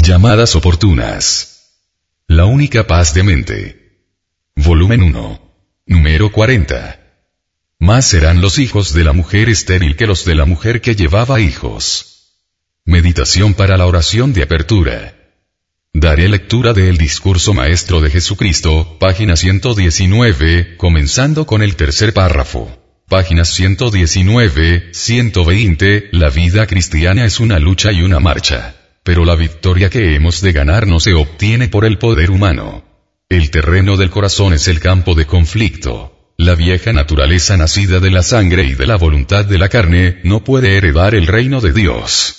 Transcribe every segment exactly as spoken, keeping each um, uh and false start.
Llamadas oportunas. La única paz de mente. Volumen uno. Número cuarenta. Más serán los hijos de la mujer estéril que los de la mujer que llevaba hijos. Meditación para la oración de apertura. Daré lectura del discurso maestro de Jesucristo, página ciento diecinueve, comenzando con el tercer párrafo. Páginas ciento diecinueve, ciento veinte, la vida cristiana es una lucha y una marcha. Pero la victoria que hemos de ganar no se obtiene por el poder humano. El terreno del corazón es el campo de conflicto. La vieja naturaleza nacida de la sangre y de la voluntad de la carne, no puede heredar el reino de Dios.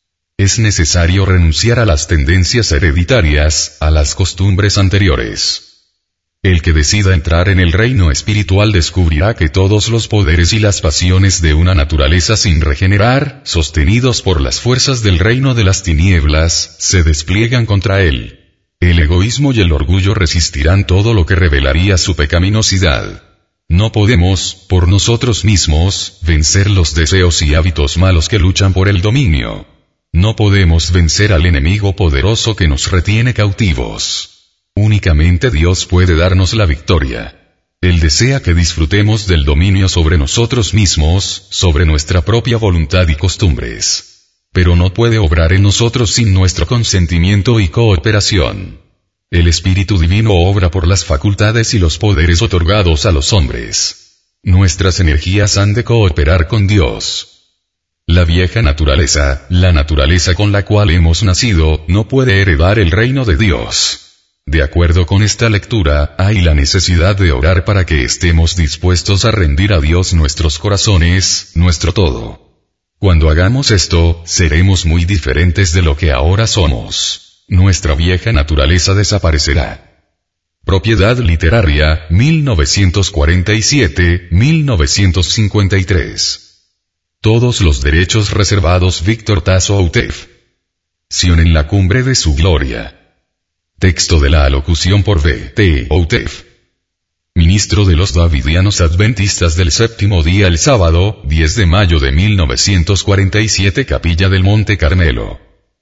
Es necesario renunciar a las tendencias hereditarias, a las costumbres anteriores. El que decida entrar en el reino espiritual descubrirá que todos los poderes y las pasiones de una naturaleza sin regenerar, sostenidos por las fuerzas del reino de las tinieblas, se despliegan contra él. El egoísmo y el orgullo resistirán todo lo que revelaría su pecaminosidad. No podemos, por nosotros mismos, vencer los deseos y hábitos malos que luchan por el dominio. No podemos vencer al enemigo poderoso que nos retiene cautivos. Únicamente Dios puede darnos la victoria. Él desea que disfrutemos del dominio sobre nosotros mismos, sobre nuestra propia voluntad y costumbres. Pero no puede obrar en nosotros sin nuestro consentimiento y cooperación. El Espíritu Divino obra por las facultades y los poderes otorgados a los hombres. Nuestras energías han de cooperar con Dios. La vieja naturaleza, la naturaleza con la cual hemos nacido, no puede heredar el reino de Dios. De acuerdo con esta lectura, hay la necesidad de orar para que estemos dispuestos a rendir a Dios nuestros corazones, nuestro todo. Cuando hagamos esto, seremos muy diferentes de lo que ahora somos. Nuestra vieja naturaleza desaparecerá. Propiedad literaria, mil novecientos cuarenta y siete a mil novecientos cincuenta y tres. Todos los derechos reservados Víctor Tasso Outef. Sion en la cumbre de su gloria. Texto de la alocución por V T Outef. Ministro de los Davidianos Adventistas del Séptimo Día el sábado, diez de mayo de mil novecientos cuarenta y siete, Capilla del Monte Carmelo.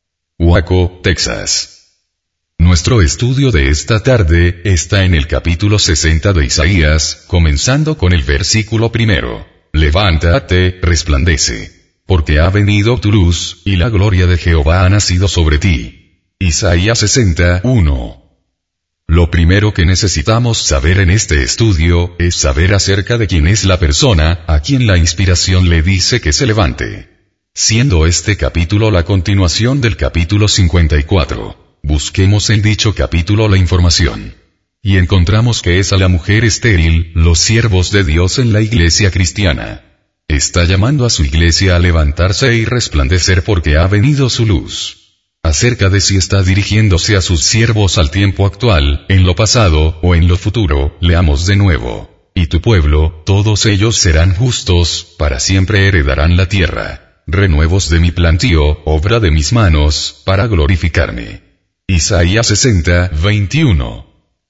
Waco, Texas. Nuestro estudio de esta tarde está en el capítulo sesenta de Isaías, comenzando con el versículo primero. Levántate, resplandece, porque ha venido tu luz, y la gloria de Jehová ha nacido sobre ti. Isaías sesenta, uno. Lo primero que necesitamos saber en este estudio, es saber acerca de quién es la persona, a quien la inspiración le dice que se levante. Siendo este capítulo la continuación del capítulo cincuenta y cuatro, busquemos en dicho capítulo la información. Y encontramos que es a la mujer estéril, los siervos de Dios en la iglesia cristiana. Está llamando a su iglesia a levantarse y resplandecer porque ha venido su luz. Acerca de si está dirigiéndose a sus siervos al tiempo actual, en lo pasado, o en lo futuro, leamos de nuevo. Y tu pueblo, todos ellos serán justos, para siempre heredarán la tierra. Renuevos de mi plantío, obra de mis manos, para glorificarme. Isaías sesenta, veintiuno.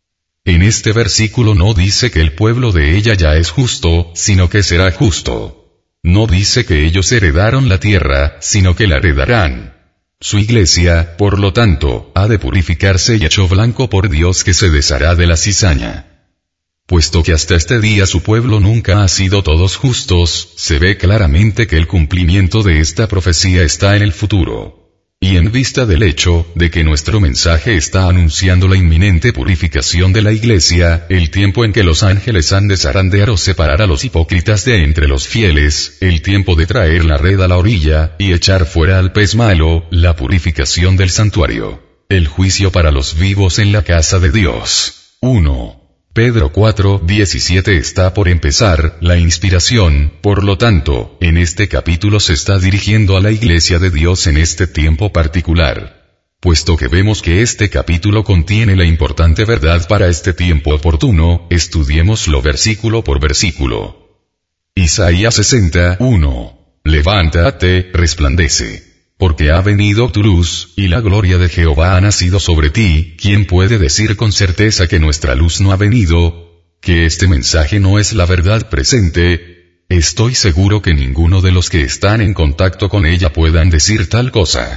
En este versículo no dice que el pueblo de ella ya es justo, sino que será justo. No dice que ellos heredaron la tierra, sino que la heredarán. Su iglesia, por lo tanto, ha de purificarse y hecho blanco por Dios que se deshará de la cizaña. Puesto que hasta este día su pueblo nunca ha sido todos justos, se ve claramente que el cumplimiento de esta profecía está en el futuro. Y en vista del hecho, de que nuestro mensaje está anunciando la inminente purificación de la iglesia, el tiempo en que los ángeles han de zarandear o separar a los hipócritas de entre los fieles, el tiempo de traer la red a la orilla, y echar fuera al pez malo, la purificación del santuario. El juicio para los vivos en la casa de Dios. uno. Pedro cuatro, diecisiete está por empezar, la inspiración, por lo tanto, en este capítulo se está dirigiendo a la iglesia de Dios en este tiempo particular. Puesto que vemos que este capítulo contiene la importante verdad para este tiempo oportuno, estudiémoslo versículo por versículo. Isaías sesenta, uno. Levántate, resplandece. Porque ha venido tu luz, y la gloria de Jehová ha nacido sobre ti. ¿Quién puede decir con certeza que nuestra luz no ha venido? ¿Que este mensaje no es la verdad presente? Estoy seguro que ninguno de los que están en contacto con ella puedan decir tal cosa.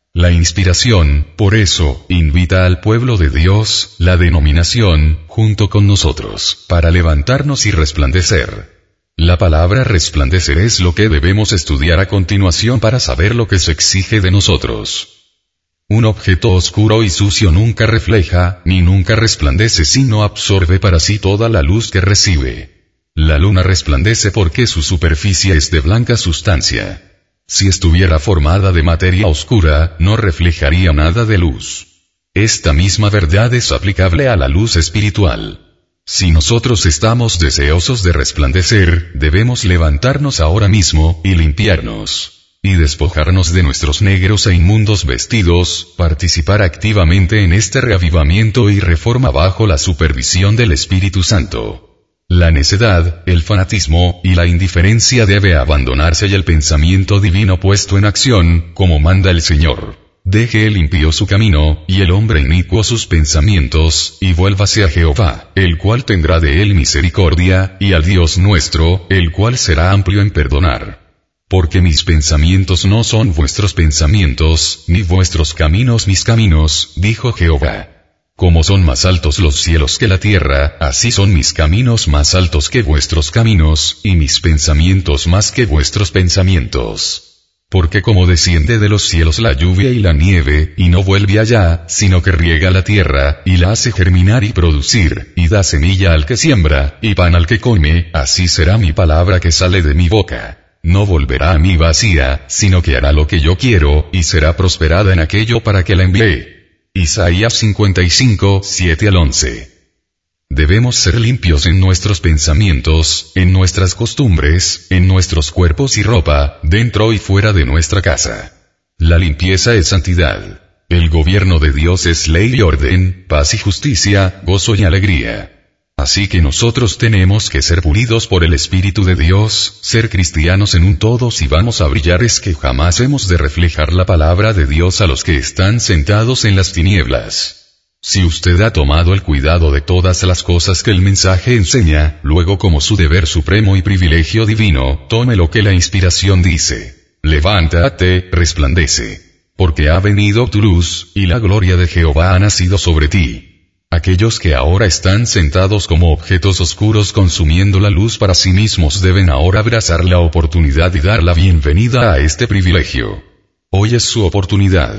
La inspiración, por eso, invita al pueblo de Dios, la denominación, junto con nosotros, para levantarnos y resplandecer. La palabra resplandecer es lo que debemos estudiar a continuación para saber lo que se exige de nosotros. Un objeto oscuro y sucio nunca refleja, ni nunca resplandece sino absorbe para sí toda la luz que recibe. La luna resplandece porque su superficie es de blanca sustancia. Si estuviera formada de materia oscura, no reflejaría nada de luz. Esta misma verdad es aplicable a la luz espiritual. Si nosotros estamos deseosos de resplandecer, debemos levantarnos ahora mismo, y limpiarnos, y despojarnos de nuestros negros e inmundos vestidos, participar activamente en este reavivamiento y reforma bajo la supervisión del Espíritu Santo. La necedad, el fanatismo, y la indiferencia debe abandonarse y el pensamiento divino puesto en acción, como manda el Señor. Deje el impío su camino, y el hombre inicuo sus pensamientos, y vuélvase a Jehová, el cual tendrá de él misericordia, y al Dios nuestro, el cual será amplio en perdonar. Porque mis pensamientos no son vuestros pensamientos, ni vuestros caminos mis caminos, dijo Jehová. Como son más altos los cielos que la tierra, así son mis caminos más altos que vuestros caminos, y mis pensamientos más que vuestros pensamientos. Porque como desciende de los cielos la lluvia y la nieve, y no vuelve allá, sino que riega la tierra, y la hace germinar y producir, y da semilla al que siembra, y pan al que come, así será mi palabra que sale de mi boca. No volverá a mí vacía, sino que hará lo que yo quiero, y será prosperada en aquello para que la envié. Isaías cincuenta y cinco, siete al once. Debemos ser limpios en nuestros pensamientos, en nuestras costumbres, en nuestros cuerpos y ropa, dentro y fuera de nuestra casa. La limpieza es santidad. El gobierno de Dios es ley y orden, paz y justicia, gozo y alegría. Así que nosotros tenemos que ser pulidos por el Espíritu de Dios, ser cristianos en un todo si vamos a brillar es que jamás hemos de reflejar la palabra de Dios a los que están sentados en las tinieblas. Si usted ha tomado el cuidado de todas las cosas que el mensaje enseña, luego como su deber supremo y privilegio divino, tome lo que la inspiración dice. Levántate, resplandece. Porque ha venido tu luz, y la gloria de Jehová ha nacido sobre ti. Aquellos que ahora están sentados como objetos oscuros consumiendo la luz para sí mismos deben ahora abrazar la oportunidad y dar la bienvenida a este privilegio. Hoy es su oportunidad.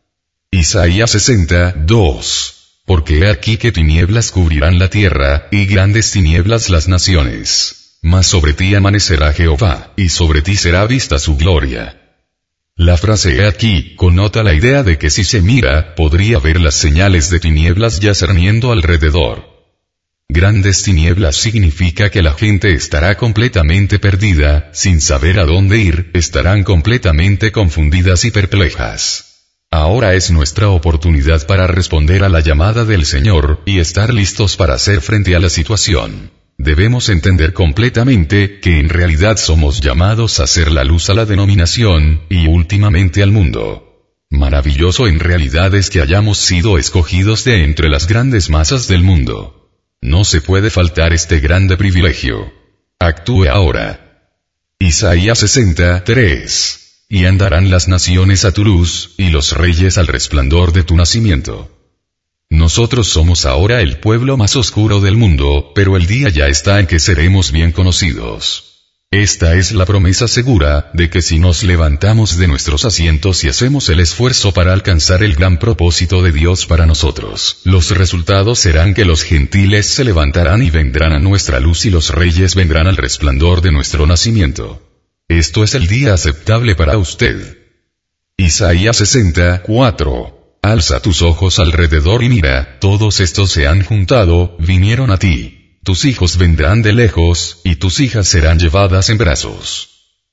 Isaías sesenta, dos. Porque he aquí que tinieblas cubrirán la tierra, y grandes tinieblas las naciones. Mas sobre ti amanecerá Jehová, y sobre ti será vista su gloria. La frase he aquí connota la idea de que si se mira, podría ver las señales de tinieblas ya cerniendo alrededor. Grandes tinieblas significa que la gente estará completamente perdida, sin saber a dónde ir, estarán completamente confundidas y perplejas. Ahora es nuestra oportunidad para responder a la llamada del Señor, y estar listos para hacer frente a la situación. Debemos entender completamente que en realidad somos llamados a ser la luz a la denominación, y últimamente al mundo. Maravilloso en realidad es que hayamos sido escogidos de entre las grandes masas del mundo. No se puede faltar este grande privilegio. Actúe ahora. Isaías sesenta, tres. Y andarán las naciones a tu luz, y los reyes al resplandor de tu nacimiento. Nosotros somos ahora el pueblo más oscuro del mundo, pero el día ya está en que seremos bien conocidos. Esta es la promesa segura, de que si nos levantamos de nuestros asientos y hacemos el esfuerzo para alcanzar el gran propósito de Dios para nosotros, los resultados serán que los gentiles se levantarán y vendrán a nuestra luz y los reyes vendrán al resplandor de nuestro nacimiento. Esto es el día aceptable para usted. Isaías sesenta, cuatro. Alza tus ojos alrededor y mira, todos estos se han juntado, vinieron a ti. Tus hijos vendrán de lejos, y tus hijas serán llevadas en brazos.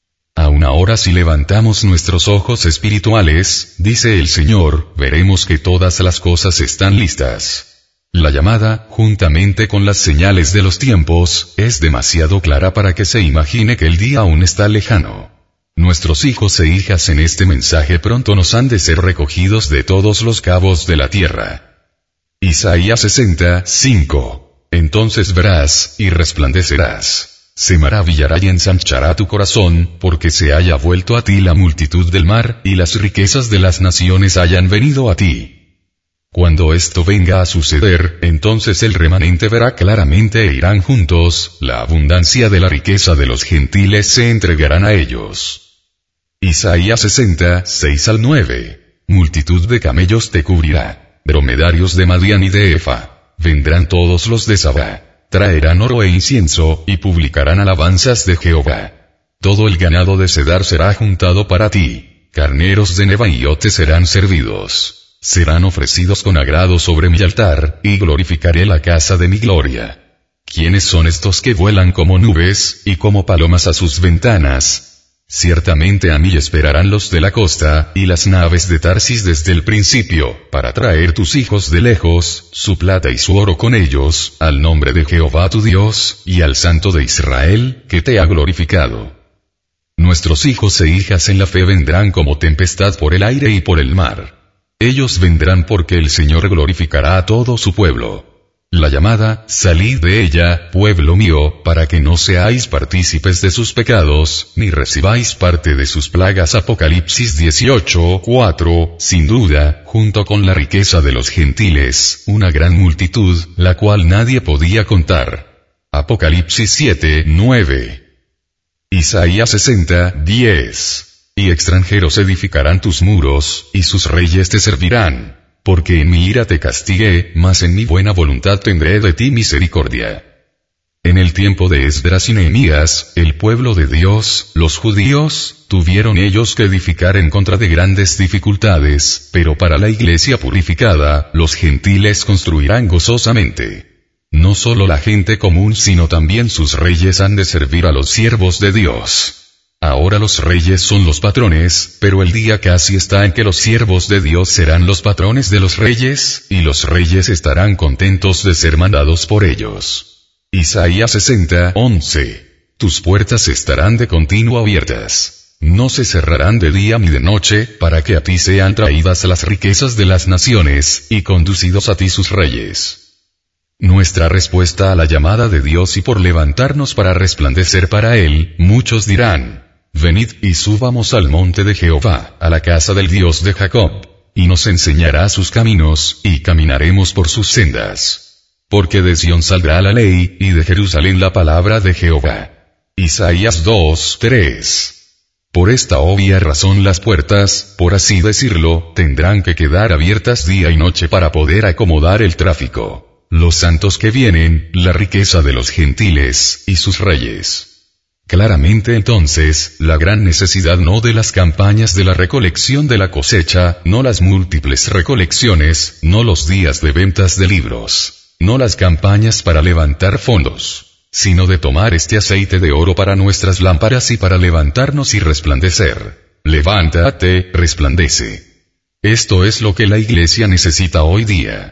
Aun ahora si levantamos nuestros ojos espirituales, dice el Señor, veremos que todas las cosas están listas. La llamada, juntamente con las señales de los tiempos, es demasiado clara para que se imagine que el día aún está lejano. Nuestros hijos e hijas en este mensaje pronto nos han de ser recogidos de todos los cabos de la tierra. Isaías sesenta, cinco. Entonces verás, y resplandecerás. Se maravillará y ensanchará tu corazón, porque se haya vuelto a ti la multitud del mar, y las riquezas de las naciones hayan venido a ti. Cuando esto venga a suceder, entonces el remanente verá claramente e irán juntos, la abundancia de la riqueza de los gentiles se entregarán a ellos. Isaías sesenta, seis al nueve. Multitud de camellos te cubrirá, dromedarios de Madián y de Efa. Vendrán todos los de Sabá, traerán oro e incienso, y publicarán alabanzas de Jehová. Todo el ganado de Cedar será juntado para ti, carneros de Nebaioth te serán servidos. Serán ofrecidos con agrado sobre mi altar, y glorificaré la casa de mi gloria. ¿Quiénes son estos que vuelan como nubes, y como palomas a sus ventanas? Ciertamente a mí esperarán los de la costa, y las naves de Tarsis desde el principio, para traer tus hijos de lejos, su plata y su oro con ellos, al nombre de Jehová tu Dios, y al Santo de Israel, que te ha glorificado. Nuestros hijos e hijas en la fe vendrán como tempestad por el aire y por el mar. Ellos vendrán porque el Señor glorificará a todo su pueblo. La llamada, salid de ella, pueblo mío, para que no seáis partícipes de sus pecados, ni recibáis parte de sus plagas. Apocalipsis dieciocho, cuatro. Sin duda, junto con la riqueza de los gentiles, una gran multitud, la cual nadie podía contar. Apocalipsis siete, nueve. Isaías sesenta, diez. Y extranjeros edificarán tus muros, y sus reyes te servirán. Porque en mi ira te castigué, mas en mi buena voluntad tendré de ti misericordia. En el tiempo de Esdras y Nehemías, el pueblo de Dios, los judíos, tuvieron ellos que edificar en contra de grandes dificultades, pero para la iglesia purificada, los gentiles construirán gozosamente. No solo la gente común sino también sus reyes han de servir a los siervos de Dios. Ahora los reyes son los patrones, pero el día casi está en que los siervos de Dios serán los patrones de los reyes, y los reyes estarán contentos de ser mandados por ellos. Isaías sesenta, once. Tus puertas estarán de continuo abiertas. No se cerrarán de día ni de noche, para que a ti sean traídas las riquezas de las naciones, y conducidos a ti sus reyes. Nuestra respuesta a la llamada de Dios y por levantarnos para resplandecer para Él, muchos dirán: venid y subamos al monte de Jehová, a la casa del Dios de Jacob, y nos enseñará sus caminos, y caminaremos por sus sendas. Porque de Sión saldrá la ley, y de Jerusalén la palabra de Jehová. Isaías dos, tres. Por esta obvia razón las puertas, por así decirlo, tendrán que quedar abiertas día y noche para poder acomodar el tráfico. Los santos que vienen, la riqueza de los gentiles, y sus reyes. Claramente entonces, la gran necesidad no de las campañas de la recolección de la cosecha, no las múltiples recolecciones, no los días de ventas de libros, no las campañas para levantar fondos, sino de tomar este aceite de oro para nuestras lámparas y para levantarnos y resplandecer. Levántate, resplandece. Esto es lo que la iglesia necesita hoy día.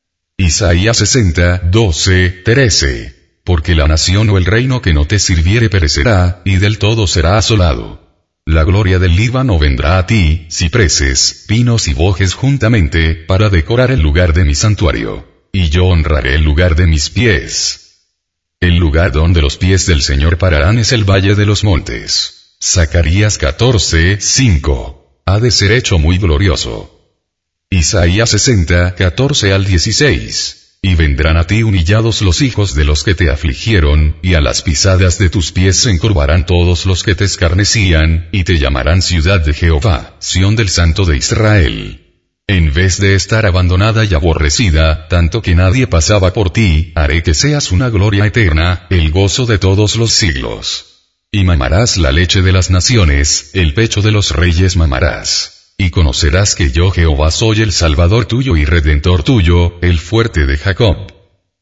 Isaías sesenta, doce, trece. Porque la nación o el reino que no te sirviere perecerá, y del todo será asolado. La gloria del Líbano vendrá a ti, cipreses, pinos y bojes juntamente, para decorar el lugar de mi santuario. Y yo honraré el lugar de mis pies. El lugar donde los pies del Señor pararán es el valle de los montes. Zacarías catorce, cinco. Ha de ser hecho muy glorioso. Isaías sesenta, catorce al dieciséis. Y vendrán a ti humillados los hijos de los que te afligieron, y a las pisadas de tus pies se encorvarán todos los que te escarnecían, y te llamarán ciudad de Jehová, Sión del Santo de Israel. En vez de estar abandonada y aborrecida, tanto que nadie pasaba por ti, haré que seas una gloria eterna, el gozo de todos los siglos. Y mamarás la leche de las naciones, el pecho de los reyes mamarás. Y conocerás que yo Jehová soy el Salvador tuyo y Redentor tuyo, el fuerte de Jacob.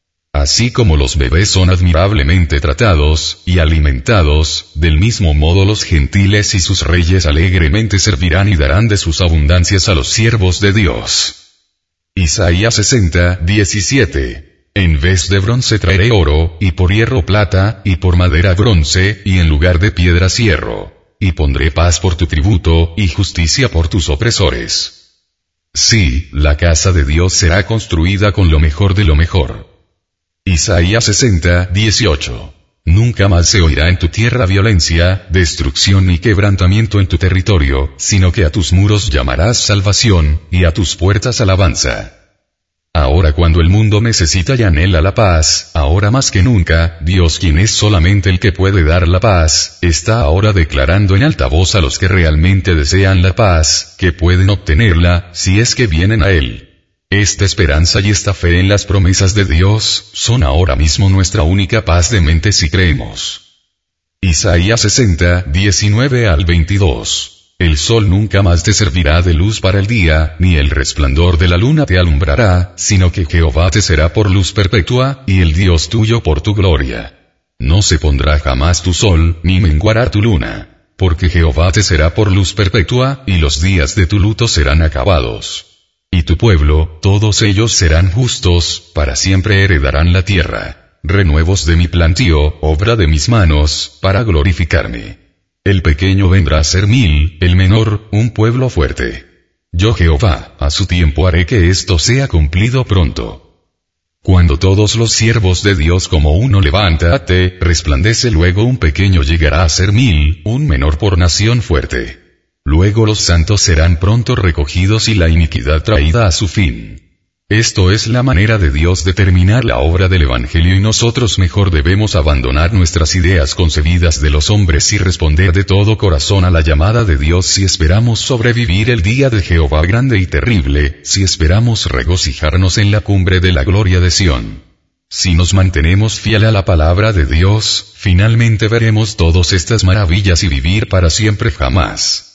Así como los bebés son admirablemente tratados, y alimentados, del mismo modo los gentiles y sus reyes alegremente servirán y darán de sus abundancias a los siervos de Dios. Isaías sesenta, diecisiete. En vez de bronce traeré oro, y por hierro plata, y por madera bronce, y en lugar de piedras hierro. Y pondré paz por tu tributo, y justicia por tus opresores. Sí, la casa de Dios será construida con lo mejor de lo mejor. Isaías sesenta, dieciocho. Nunca más se oirá en tu tierra violencia, destrucción ni quebrantamiento en tu territorio, sino que a tus muros llamarás salvación, y a tus puertas alabanza. Ahora cuando el mundo necesita y anhela la paz, ahora más que nunca, Dios, quien es solamente el que puede dar la paz, está ahora declarando en alta voz a los que realmente desean la paz, que pueden obtenerla, si es que vienen a Él. Esta esperanza y esta fe en las promesas de Dios, son ahora mismo nuestra única paz de mente si creemos. Isaías sesenta, diecinueve al veintidós. El sol nunca más te servirá de luz para el día, ni el resplandor de la luna te alumbrará, sino que Jehová te será por luz perpetua, y el Dios tuyo por tu gloria. No se pondrá jamás tu sol, ni menguará tu luna, porque Jehová te será por luz perpetua, y los días de tu luto serán acabados. Y tu pueblo, todos ellos serán justos, para siempre heredarán la tierra. Renuevos de mi plantío, obra de mis manos, para glorificarme. El pequeño vendrá a ser mil, el menor, un pueblo fuerte. Yo Jehová, a su tiempo haré que esto sea cumplido pronto. Cuando todos los siervos de Dios como uno levántate, resplandece luego un pequeño llegará a ser mil, un menor por nación fuerte. Luego los santos serán pronto recogidos y la iniquidad traída a su fin. Esto es la manera de Dios de terminar la obra del Evangelio y nosotros mejor debemos abandonar nuestras ideas concebidas de los hombres y responder de todo corazón a la llamada de Dios si esperamos sobrevivir el día de Jehová grande y terrible, si esperamos regocijarnos en la cumbre de la gloria de Sión. Si nos mantenemos fiel a la palabra de Dios, finalmente veremos todas estas maravillas y vivir para siempre jamás.